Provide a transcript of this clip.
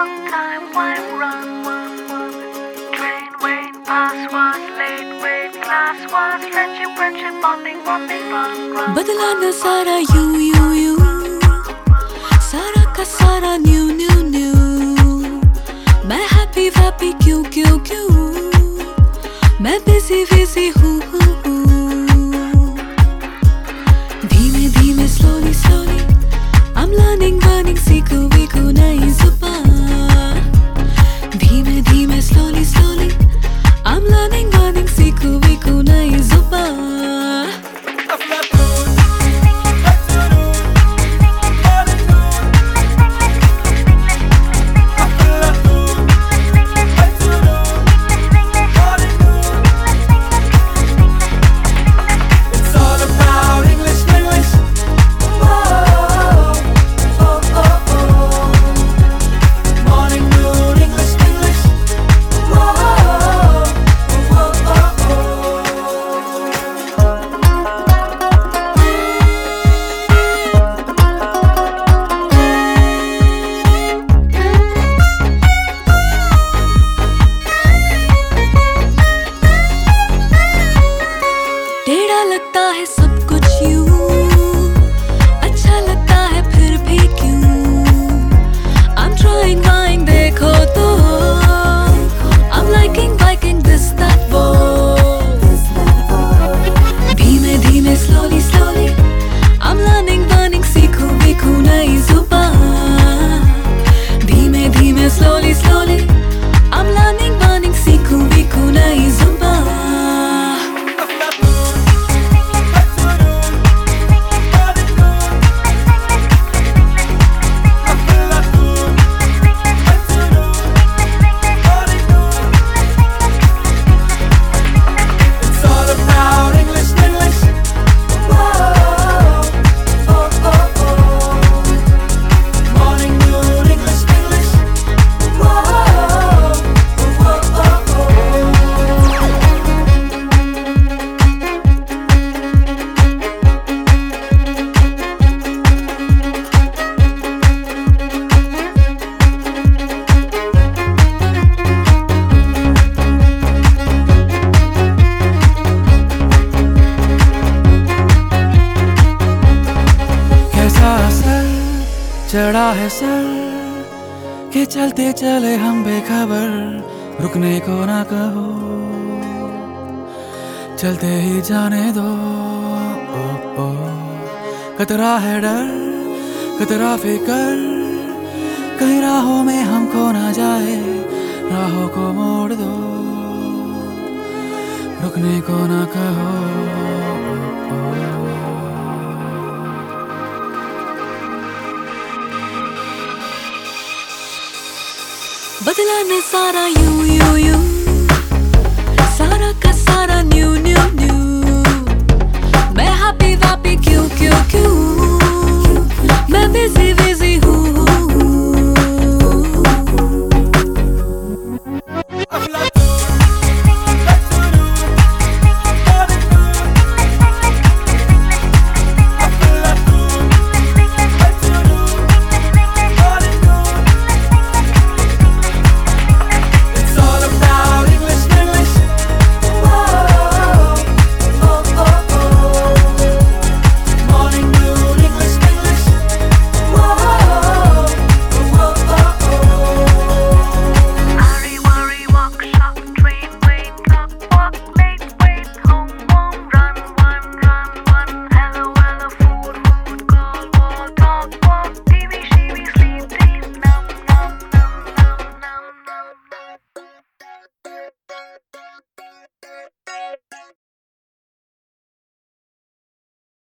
long time, why run? Train, wait, pass was late, wait, class was friendship, bonding, run. बदला न सारा you सारा का सारा new मैं happy क्यों मैं busy हूँ धीमे slowly I'm learning सीखूं नई जुबान धीमे slowly I'm learning सीखूं नई जुबान लगता है सब कुछ यूं अच्छा लगता है फिर भी क्यों I'm trying देखो तो I'm liking this that वो धीमे slowly I'm learning सीखूं नई जुबान धीमे slowly I'm learning सीखूं नई जुबान चढ़ा है सर के चलते चले हम बेखबर रुकने को ना कहो चलते ही जाने दो ओ कतरा है डर कतरा फिकर कहीं राहों में हमको ना जाए राहों को मोड़ दो रुकने को ना कहो बदला न सारा you